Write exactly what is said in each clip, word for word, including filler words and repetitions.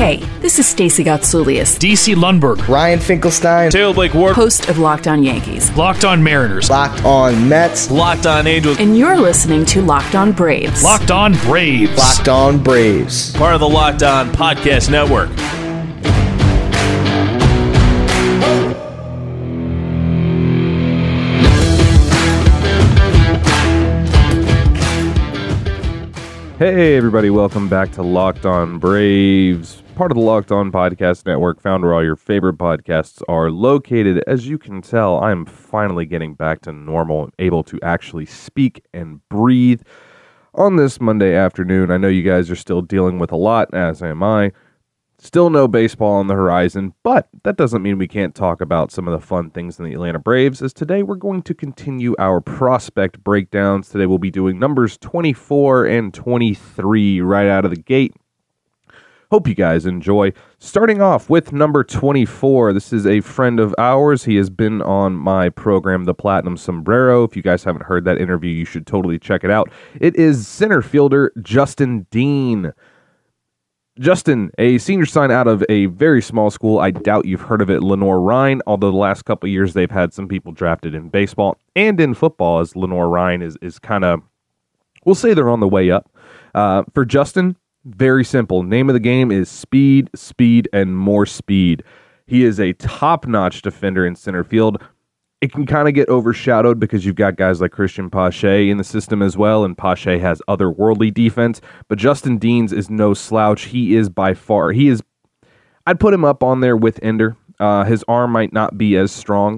Hey, this is Stacey Gotsoulias, D C Lundberg, Ryan Finkelstein, Taylor Blake Ward, host of Locked On Yankees, Locked On Mariners, Locked On Mets, Locked On Angels, and you're listening to Locked On Braves. Locked On Braves, Locked On Braves, part of the Locked On Podcast Network. Hey everybody, welcome back to Locked On Braves, part of the Locked On Podcast Network, found where all your favorite podcasts are located. As you can tell, I am finally getting back to normal, able to actually speak and breathe on this Monday afternoon. I know you guys are still dealing with a lot, as am I. Still no baseball on the horizon, but that doesn't mean we can't talk about some of the fun things in the Atlanta Braves, as today we're going to continue our prospect breakdowns. Today we'll be doing numbers twenty-four and twenty-three right out of the gate. Hope you guys enjoy. Starting off with number twenty-four, this is a friend of ours. He has been on my program, The Platinum Sombrero. If you guys haven't heard that interview, you should totally check it out. It is center fielder Justin Dean. Justin, a senior sign out of a very small school. I doubt you've heard of it, Lenoir-Rhyne, although the last couple of years they've had some people drafted in baseball and in football, as Lenoir-Rhyne is, is kind of, we'll say they're on the way up. Uh, for Justin, very simple. Name of the game is speed, speed, and more speed. He is a top-notch defender in center field. It can kind of get overshadowed because you've got guys like Christian Pache in the system as well, and Pache has otherworldly defense, but Justin Dean's is no slouch. He is by far, he is, I'd put him up on there with Ender. Uh, his arm might not be as strong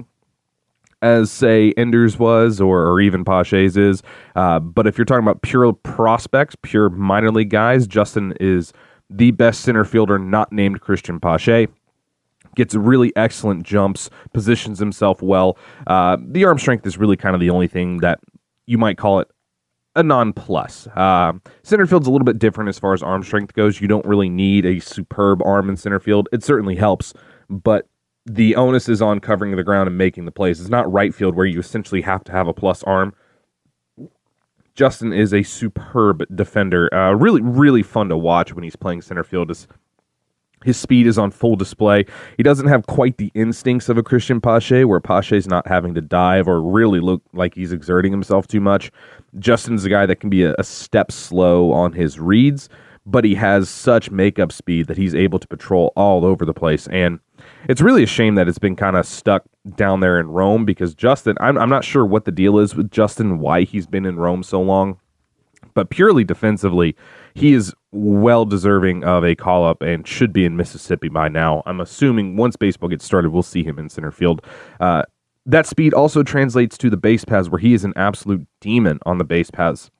as, say, Ender's was, or, or even Pache's is, uh, but if you're talking about pure prospects, pure minor league guys, Justin is the best center fielder not named Christian Pache. Gets really excellent jumps, positions himself well. Uh, the arm strength is really kind of the only thing that you might call it a non-plus. Uh, center field's a little bit different as far as arm strength goes. You don't really need a superb arm in center field. It certainly helps, but the onus is on covering the ground and making the plays. It's not right field where you essentially have to have a plus arm. Justin is a superb defender. Uh, really, really fun to watch when he's playing center field. It's, His speed is on full display. He doesn't have quite the instincts of a Christian Pache, where Pache's not having to dive or really look like he's exerting himself too much. Justin's a guy that can be a, a step slow on his reads, but he has such makeup speed that he's able to patrol all over the place. And it's really a shame that it's been kind of stuck down there in Rome, because Justin, I'm, I'm not sure what the deal is with Justin, why he's been in Rome so long. But purely defensively, he is well deserving of a call-up and should be in Mississippi by now. I'm assuming once baseball gets started, we'll see him in center field. Uh, that speed also translates to the base paths, where he is an absolute demon on the base paths.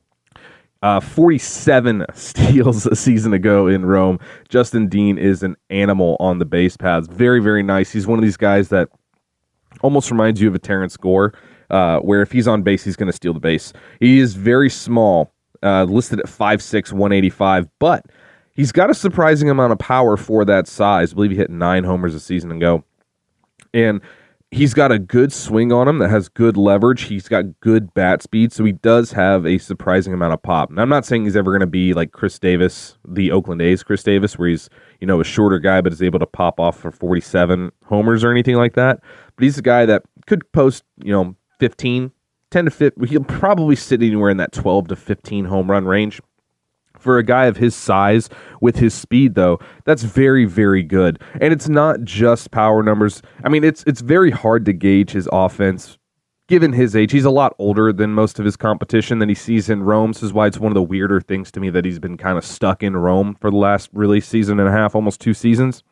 Uh, forty-seven steals a season ago in Rome. Justin Dean is an animal on the base paths. Very, very nice. He's one of these guys that almost reminds you of a Terrence Gore, uh, where if he's on base, he's going to steal the base. He is very small. Uh, listed at five six, one eighty-five, but he's got a surprising amount of power for that size. I believe he hit nine homers a season ago. And he's got a good swing on him that has good leverage. He's got good bat speed, so he does have a surprising amount of pop. And I'm not saying he's ever going to be like Chris Davis, the Oakland A's Chris Davis, where he's, you know, a shorter guy but is able to pop off for forty-seven homers or anything like that. But he's a guy that could post, you know, fifteen, ten to fifteen, he'll probably sit anywhere in that twelve to fifteen home run range. For a guy of his size, with his speed, though, that's very, very good. And it's not just power numbers. I mean, it's it's very hard to gauge his offense, given his age. He's a lot older than most of his competition that he sees in Rome. This is why it's one of the weirder things to me that he's been kind of stuck in Rome for the last, really, season and a half, almost two seasons.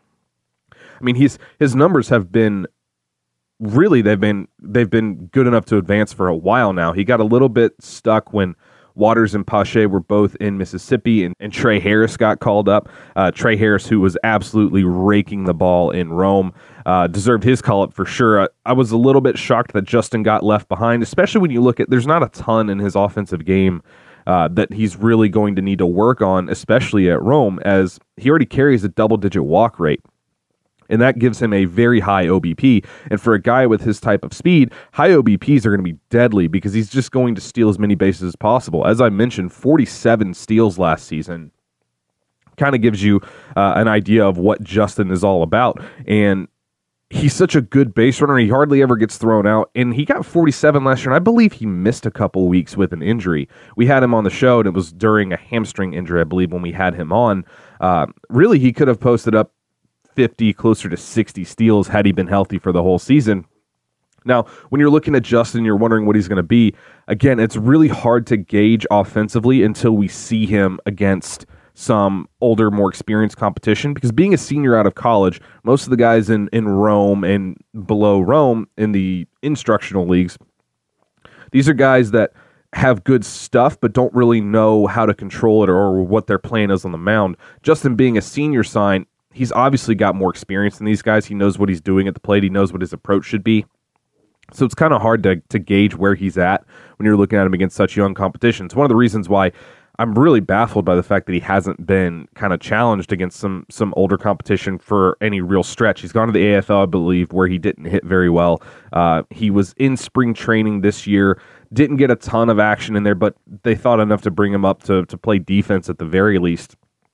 I mean, he's his numbers have been Really, they've been they've been good enough to advance for a while now. He got a little bit stuck when Waters and Pache were both in Mississippi, and, and Trey Harris got called up. Uh, Trey Harris, who was absolutely raking the ball in Rome, uh, deserved his call-up for sure. I, I was a little bit shocked that Justin got left behind, especially when you look at, there's not a ton in his offensive game uh, that he's really going to need to work on, especially at Rome, as he already carries a double-digit walk rate. And that gives him a very high O B P. And for a guy with his type of speed, high O B Ps are going to be deadly because he's just going to steal as many bases as possible. As I mentioned, forty-seven steals last season. kind of gives you uh, an idea of what Justin is all about. And he's such a good base runner. He hardly ever gets thrown out. And he got forty-seven last year, and I believe he missed a couple weeks with an injury. We had him on the show, and it was during a hamstring injury, I believe, when we had him on. Uh, really, he could have posted up fifty, closer to sixty steals had he been healthy for the whole season. Now, when you're looking at Justin, you're wondering what he's going to be. Again, it's really hard to gauge offensively until we see him against some older, more experienced competition, because being a senior out of college, most of the guys in, in Rome and below Rome in the instructional leagues, these are guys that have good stuff but don't really know how to control it or what their plan is on the mound. Justin being a senior sign, he's obviously got more experience than these guys. He knows what he's doing at the plate. He knows what his approach should be. So it's kind of hard to, to gauge where he's at when you're looking at him against such young competition. It's one of the reasons why I'm really baffled by the fact that he hasn't been kind of challenged against some some older competition for any real stretch. He's gone to the A F L, I believe, where he didn't hit very well. Uh, he was in spring training this year, didn't get a ton of action in there, but they thought enough to bring him up to, to play defense at the very least.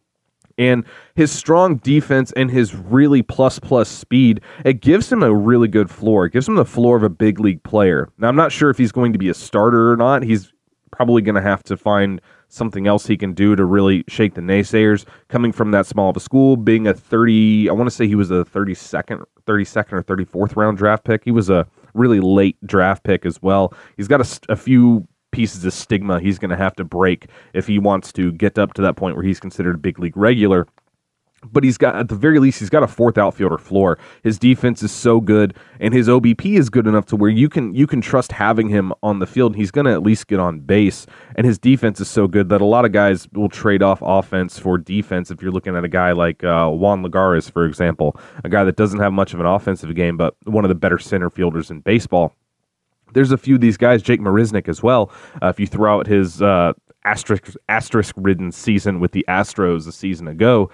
And his strong defense and his really plus-plus speed, it gives him a really good floor. It gives him the floor of a big league player. Now, I'm not sure if he's going to be a starter or not. He's probably going to have to find something else he can do to really shake the naysayers. Coming from that small of a school, being a thirty, I want to say he was a thirty-second, thirty-second or thirty-fourth round draft pick. He was a really late draft pick as well. He's got a, a few pieces of stigma he's going to have to break if he wants to get up to that point where he's considered a big league regular. But he's got, at the very least, he's got a fourth outfielder floor. His defense is so good, and his O B P is good enough to where you can you can trust having him on the field. He's going to at least get on base, and his defense is so good that a lot of guys will trade off offense for defense. If you're looking at a guy like uh, Juan Lagares, for example, a guy that doesn't have much of an offensive game, but one of the better center fielders in baseball. There's a few of these guys, Jake Marisnick as well. Uh, if you throw out his uh, asterisk asterisk-ridden season with the Astros a season ago,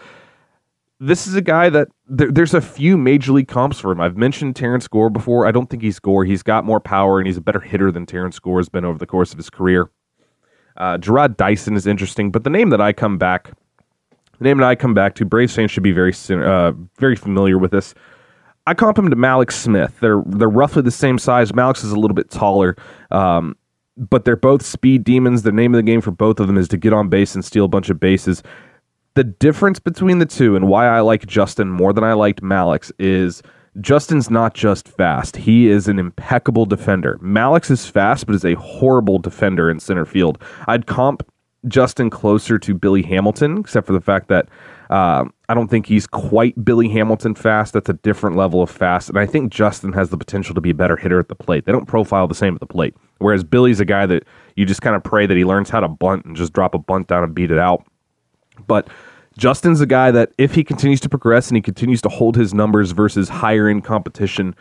this is a guy that there, there's a few major league comps for him. I've mentioned Terrence Gore before. I don't think he's Gore. He's got more power, and he's a better hitter than Terrence Gore has been over the course of his career. Uh, Gerard Dyson is interesting, but the name that I come back, the name that I come back to, Braves fans should be very uh, very familiar with this. I comp him to Mallex Smith. They're they're roughly the same size. Mallex is a little bit taller, um, but they're both speed demons. The name of the game for both of them is to get on base and steal a bunch of bases. The difference between the two and why I like Justin more than I liked Mallex is Justin's not just fast. He is an impeccable defender. Mallex is fast, but is a horrible defender in center field. I'd comp Justin closer to Billy Hamilton, except for the fact that uh, I don't think he's quite Billy Hamilton fast. That's a different level of fast, and I think Justin has the potential to be a better hitter at the plate. They don't profile the same at the plate, whereas Billy's a guy that you just kind of pray that he learns how to bunt and just drop a bunt down and beat it out. But Justin's a guy that if he continues to progress and he continues to hold his numbers versus higher end competition,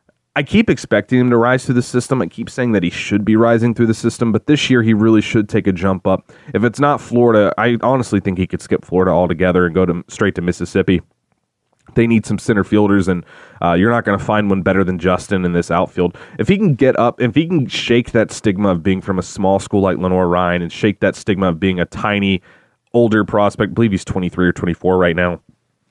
I keep expecting him to rise through the system. I keep saying that he should be rising through the system, but this year he really should take a jump up. If it's not Florida, I honestly think he could skip Florida altogether and go to straight to Mississippi. They need some center fielders, and uh, you're not going to find one better than Justin in this outfield. If he can get up, if he can shake that stigma of being from a small school like Lenoir-Rhyne and shake that stigma of being a tiny older prospect, I believe he's twenty-three or twenty-four right now.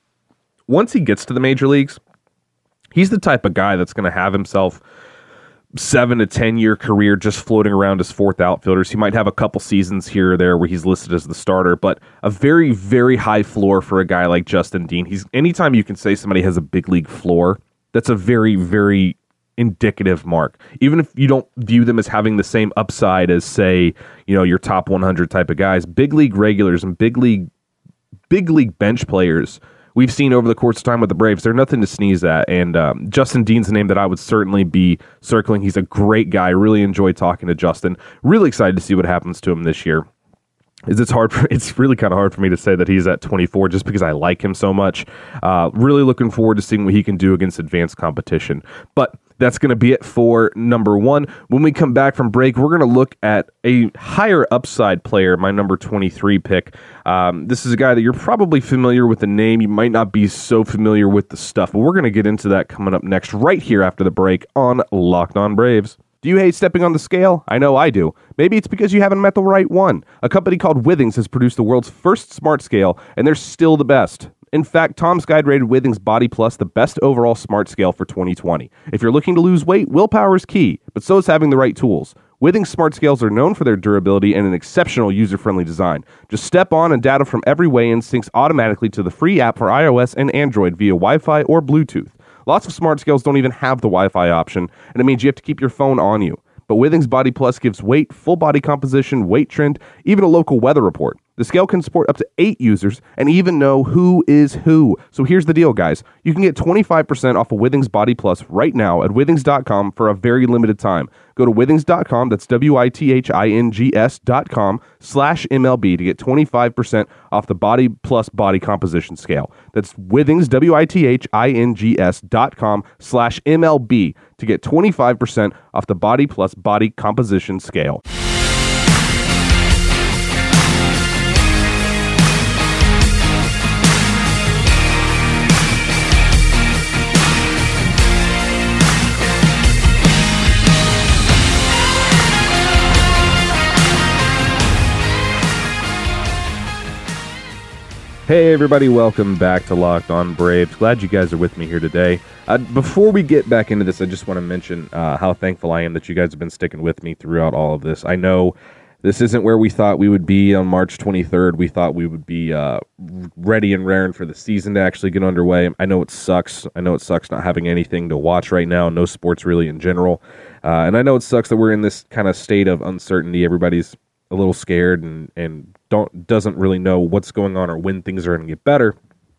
Once he gets to the major leagues, he's the type of guy that's going to have himself seven to ten year career just floating around as fourth outfielders. He might have a couple seasons here or there where he's listed as the starter, but a very, very high floor for a guy like Justin Dean. He's anytime you can say somebody has a big league floor, that's a very, very indicative mark. Even if you don't view them as having the same upside as, say, you know, your top one hundred type of guys, big league regulars and big league big league bench players we've seen over the course of time with the Braves, they're nothing to sneeze at. And um, Justin Dean's a name that I would certainly be circling. He's a great guy. Really enjoyed talking to Justin. Really excited to see what happens to him this year. Is it's hard for, it's really kind of hard for me to say that he's at twenty-four just because I like him so much. Uh, really looking forward to seeing what he can do against advanced competition. But that's going to be it for number one. When we come back from break, we're going to look at a higher upside player, my number twenty-three pick. Um, this is a guy that you're probably familiar with the name. You might not be so familiar with the stuff, but we're going to get into that coming up next right here after the break on Locked On Braves. Do you hate stepping on the scale? I know I do. Maybe it's because you haven't met the right one. A company called Withings has produced the world's first smart scale, and they're still the best. In fact, Tom's Guide rated Withings Body Plus the best overall smart scale for twenty twenty. If you're looking to lose weight, willpower is key, but so is having the right tools. Withings smart scales are known for their durability and an exceptional user-friendly design. Just step on and data from every weigh-in syncs automatically to the free app for iOS and Android via Wi-Fi or Bluetooth. Lots of smart scales don't even have the Wi-Fi option, and it means you have to keep your phone on you. But Withings Body Plus gives weight, full body composition, weight trend, even a local weather report. The scale can support up to eight users and even know who is who. So here's the deal, guys. You can get twenty-five percent off of Withings Body Plus right now at withings dot com for a very limited time. Go to withings dot com, that's W I T H I N G S dot com slash M L B to get twenty-five percent off the Body Plus body composition scale. That's Withings, W I T H I N G S dot com slash M L B to get twenty-five percent off the Body Plus body composition scale. Hey everybody, welcome back to Locked On Braves. Glad you guys are with me here today. Uh, before we get back into this, I just want to mention uh, how thankful I am that you guys have been sticking with me throughout all of this. I know this isn't where we thought we would be on March twenty-third. We thought we would be uh, ready and raring for the season to actually get underway. I know it sucks. I know it sucks not having anything to watch right now, no sports really in general. Uh, and I know it sucks that we're in this kind of state of uncertainty. Everybody's a little scared and, and don't doesn't really know what's going on or when things are going to get better.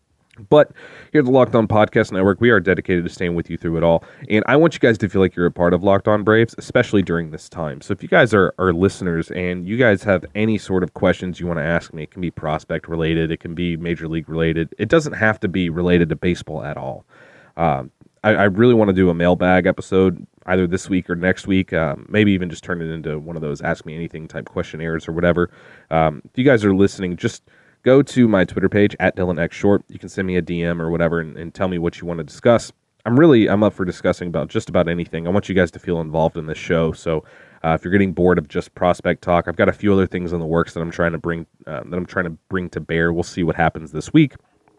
But here at the Locked On Podcast Network, we are dedicated to staying with you through it all. And I want you guys to feel like you're a part of Locked On Braves, especially during this time. So if you guys are, are listeners and you guys have any sort of questions you want to ask me, it can be prospect related, it can be major league related. It doesn't have to be related to baseball at all. Um, I, I really want to do a mailbag episode either this week or next week, um, maybe even just turn it into one of those Ask Me Anything type questionnaires or whatever. Um, if you guys are listening, just go to my Twitter page, at Dylan X Short. You can send me a D M or whatever and, and tell me what you want to discuss. I'm really, I'm up for discussing about just about anything. I want you guys to feel involved in this show. So uh, if you're getting bored of just prospect talk, I've got a few other things in the works that I'm trying to bring, uh, that I'm trying to bring to bear. We'll see what happens this week.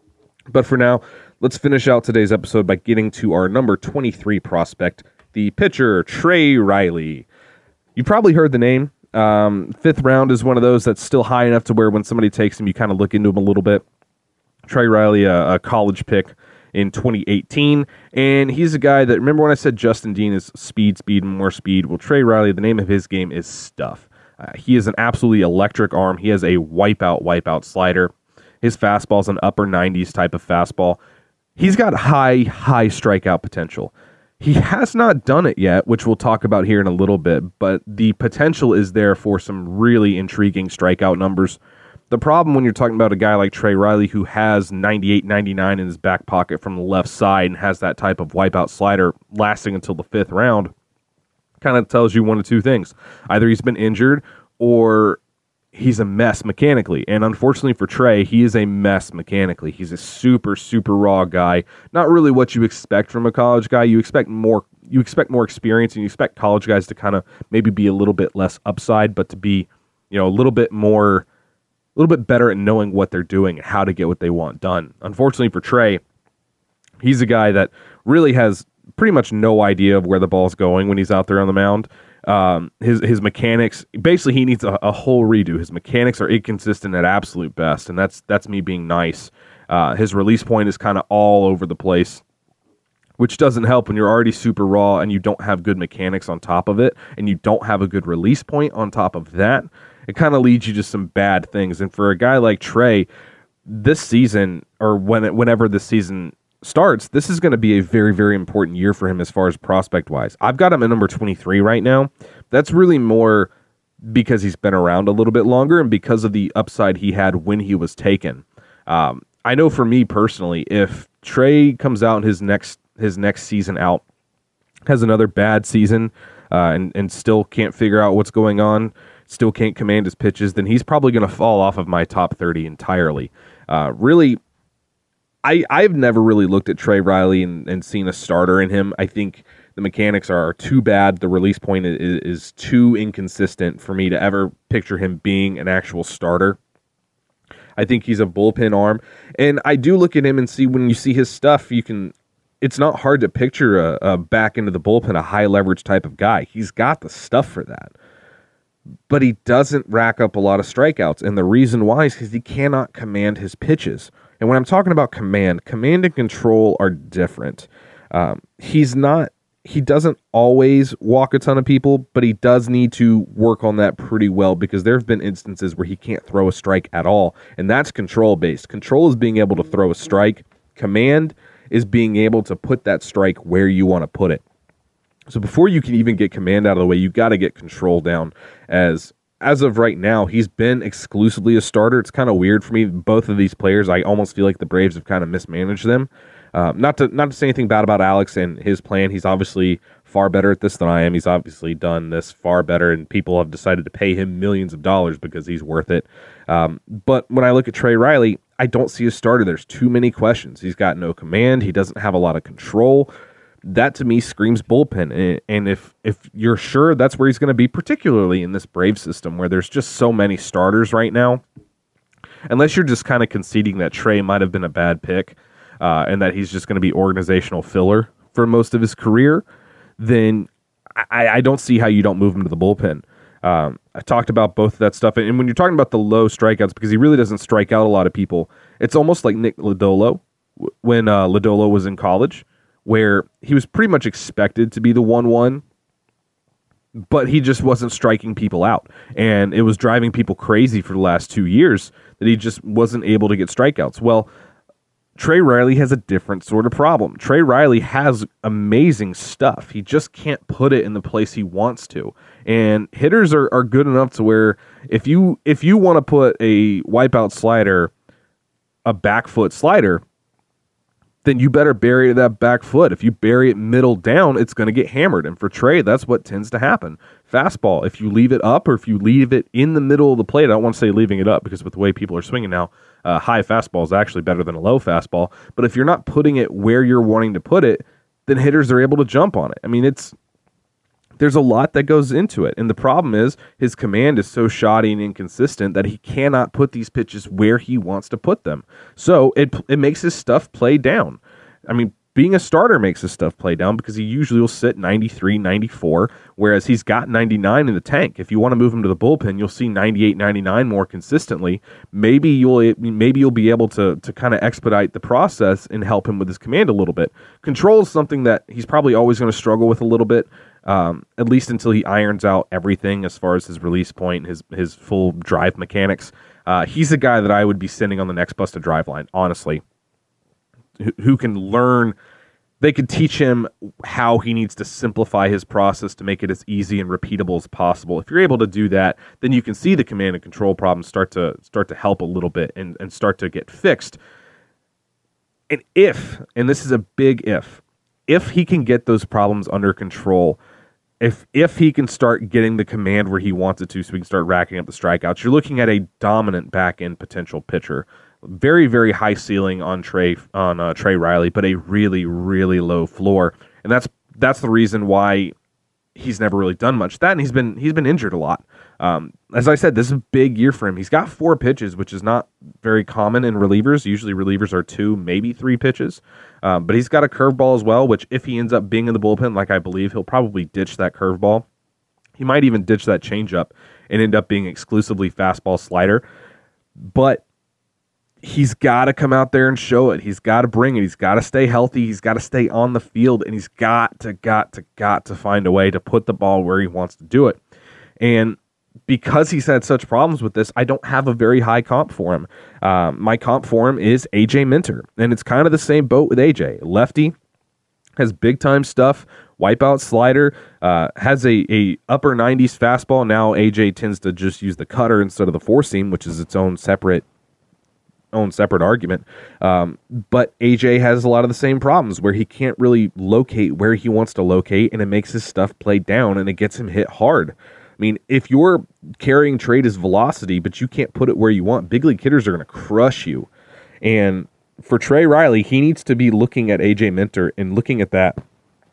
But for now, let's finish out today's episode by getting to our number twenty-three prospect, the pitcher, Trey Riley. You probably heard the name. Um, fifth round is one of those that's still high enough to where when somebody takes him, you kind of look into him a little bit. Trey Riley, a, a college pick in twenty eighteen, and he's a guy that, remember when I said Justin Dean is speed, speed, and more speed? Well, Trey Riley, the name of his game is stuff. Uh, he is an absolutely electric arm. He has a wipeout, wipeout slider. His fastball is an upper nineties type of fastball. He's got high, high strikeout potential. He has not done it yet, which we'll talk about here in a little bit, but the potential is there for some really intriguing strikeout numbers. The problem when you're talking about a guy like Trey Riley who has ninety-eight, ninety-nine in his back pocket from the left side and has that type of wipeout slider lasting until the fifth round, kind of tells you one of two things. Either he's been injured or he's a mess mechanically. And unfortunately for Trey, he is a mess mechanically. He's a super, super raw guy. Not really what you expect from a college guy. You expect more you expect more experience, and you expect college guys to kind of maybe be a little bit less upside, but to be, you know, a little bit more, a little bit better at knowing what they're doing and how to get what they want done. Unfortunately for Trey, he's a guy that really has pretty much no idea of where the ball's going when he's out there on the mound. Um, his his mechanics, basically he needs a, a whole redo. His mechanics are inconsistent at absolute best, and that's that's me being nice. Uh, his release point is kind of all over the place, which doesn't help when you're already super raw and you don't have good mechanics on top of it, and you don't have a good release point on top of that. It kind of leads you to some bad things. And for a guy like Trey, this season, or when it, whenever this season starts, this is going to be a very, very important year for him as far as prospect-wise. I've got him at number twenty-three right now. That's really more because he's been around a little bit longer and because of the upside he had when he was taken. Um, I know for me personally, if Trey comes out his next his next season out, has another bad season, uh, and, and still can't figure out what's going on, still can't command his pitches, then he's probably going to fall off of my top thirty entirely. Uh, really, I, I've never really looked at Trey Riley and, and seen a starter in him. I think The mechanics are too bad. The release point is, is too inconsistent for me to ever picture him being an actual starter. I think he's a bullpen arm. And I do look at him and see, when you see his stuff, you can, it's not hard to picture a, a back into the bullpen, a high leverage type of guy. He's got the stuff for that. But he doesn't rack up a lot of strikeouts. And the reason why is because he cannot command his pitches. And when I'm talking about command, command and control are different. Um, he's not, he doesn't always walk a ton of people, but he does need to work on that pretty well, because there have been instances where he can't throw a strike at all. And that's control based. Control is being able to throw a strike. Command is being able to put that strike where you want to put it. So before you can even get command out of the way, you've got to get control down. As as of right now, he's been exclusively a starter. It's kind of weird for me. Both of these players, I almost feel like the Braves have kind of mismanaged them. Um, not to not to say anything bad about Alex and his plan. He's obviously far better at this than I am. He's obviously done this far better, and people have decided to pay him millions of dollars because he's worth it. Um, but when I look at Trey Riley, I don't see a starter. There's too many questions. He's got no command. He doesn't have a lot of control. That to me screams bullpen. And if if you're sure that's where he's going to be, particularly in this Brave system where there's just so many starters right now, unless you're just kind of conceding that Trey might have been a bad pick, uh, and that he's just going to be organizational filler for most of his career, then I, I don't see how you don't move him to the bullpen. Um, I talked about both of that stuff. And when you're talking about the low strikeouts, because he really doesn't strike out a lot of people, it's almost like Nick Lodolo when uh, Lodolo was in college, where he was pretty much expected to be the one one, but he just wasn't striking people out. And it was driving people crazy for the last two years that he just wasn't able to get strikeouts. Well, Trey Riley has a different sort of problem. Trey Riley has amazing stuff. He just can't put it in the place he wants to. And hitters are, are good enough to where if you if you want to put a wipeout slider, a back foot slider, then you better bury it that back foot. If you bury it middle down, it's going to get hammered. And for Trey, that's what tends to happen. Fastball, if you leave it up or if you leave it in the middle of the plate, I don't want to say leaving it up because with the way people are swinging now, uh, high fastball is actually better than a low fastball. But if you're not putting it where you're wanting to put it, then hitters are able to jump on it. I mean, it's there's a lot that goes into it. And the problem is his command is so shoddy and inconsistent that he cannot put these pitches where he wants to put them. So it it makes his stuff play down. I mean, being a starter makes his stuff play down because he usually will sit ninety-three, ninety-four, whereas he's got ninety-nine in the tank. If you want to move him to the bullpen, you'll see ninety-eight, ninety-nine more consistently. Maybe you'll maybe you'll be able to to kind of expedite the process and help him with his command a little bit. Control is something that he's probably always going to struggle with a little bit. Um, at least until he irons out everything as far as his release point, his his full drive mechanics. Uh, he's a guy that I would be sending on the next busted drive line, honestly, who, who can learn. They could teach him how he needs to simplify his process to make it as easy and repeatable as possible. If you're able to do that, then you can see the command and control problems start to start to help a little bit and, and start to get fixed. And if, and this is a big if, if he can get those problems under control, If if he can start getting the command where he wants it to so he can start racking up the strikeouts, you're looking at a dominant back-end potential pitcher. Very, very high ceiling on Trey on uh, Trey Riley, but a really, really low floor. And that's that's the reason why he's never really done much. That and he's been he's been injured a lot. Um, as I said, this is a big year for him. He's got four pitches, which is not very common in relievers. Usually relievers are two, maybe three pitches. Um, but he's got a curveball as well, which if he ends up being in the bullpen, like I believe, he'll probably ditch that curveball. He might even ditch that changeup and end up being exclusively fastball slider. But he's got to come out there and show it. He's got to bring it. He's got to stay healthy. He's got to stay on the field. And he's got to, got to, got to find a way to put the ball where he wants to do it. And because he's had such problems with this, I don't have a very high comp for him. Um, my comp for him is A J Minter, and it's kind of the same boat with A J. Lefty, has big-time stuff, wipeout slider, uh, has a, a upper nineties fastball. Now A J tends to just use the cutter instead of the four-seam, which is its own separate own separate argument. Um, but A J has a lot of the same problems where he can't really locate where he wants to locate, and it makes his stuff play down, and it gets him hit hard. I mean, if your carrying trait is velocity, but you can't put it where you want, big league hitters are going to crush you. And for Trey Riley, he needs to be looking at A J Minter and looking at that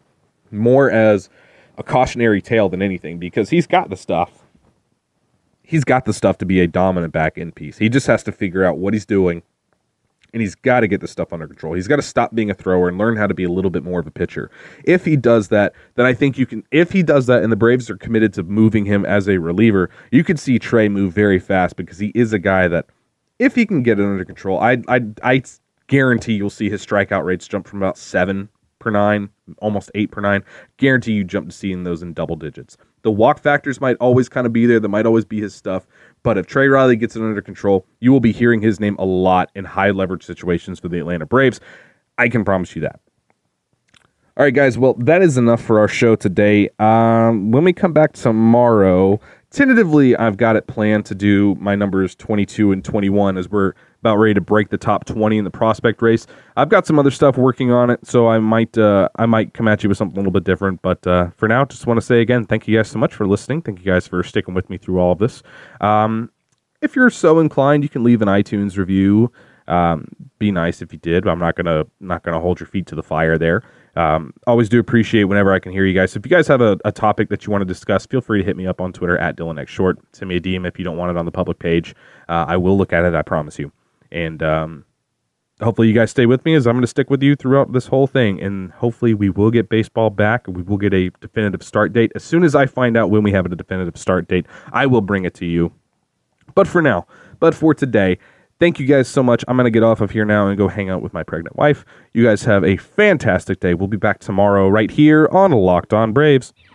more as a cautionary tale than anything, because he's got the stuff. He's got the stuff to be a dominant back end piece. He just has to figure out what he's doing, and he's got to get the stuff under control. He's got to stop being a thrower and learn how to be a little bit more of a pitcher. If he does that, then I think you can, if he does that and the Braves are committed to moving him as a reliever, you could see Trey move very fast, because he is a guy that, if he can get it under control, I I I guarantee you'll see his strikeout rates jump from about seven per nine, almost eight per nine. Guarantee you jump to seeing those in double digits. The walk factors might always kind of be there. That might always be his stuff. But if Trey Riley gets it under control, you will be hearing his name a lot in high leverage situations for the Atlanta Braves. I can promise you that. All right, guys. Well, that is enough for our show today. Um, when we come back tomorrow, tentatively, I've got it planned to do my numbers twenty-two and twenty-one as we're about ready to break the top twenty in the prospect race. I've got some other stuff working on it, so I might uh, I might come at you with something a little bit different. But uh, for now, just want to say again, thank you guys so much for listening. Thank you guys for sticking with me through all of this. Um, if you're so inclined, you can leave an iTunes review. Um, be nice if you did. I'm not gonna not gonna hold your feet to the fire there. Um, always do appreciate whenever I can hear you guys. So if you guys have a, a topic that you want to discuss, feel free to hit me up on Twitter at DylanXShort. Send me a D M if you don't want it on the public page. Uh, I will look at it, I promise you. And um, hopefully you guys stay with me, as I'm going to stick with you throughout this whole thing. And hopefully we will get baseball back. We will get a definitive start date. As soon as I find out when we have a definitive start date, I will bring it to you. But for now, but for today, thank you guys so much. I'm going to get off of here now and go hang out with my pregnant wife. You guys have a fantastic day. We'll be back tomorrow right here on Locked On Braves.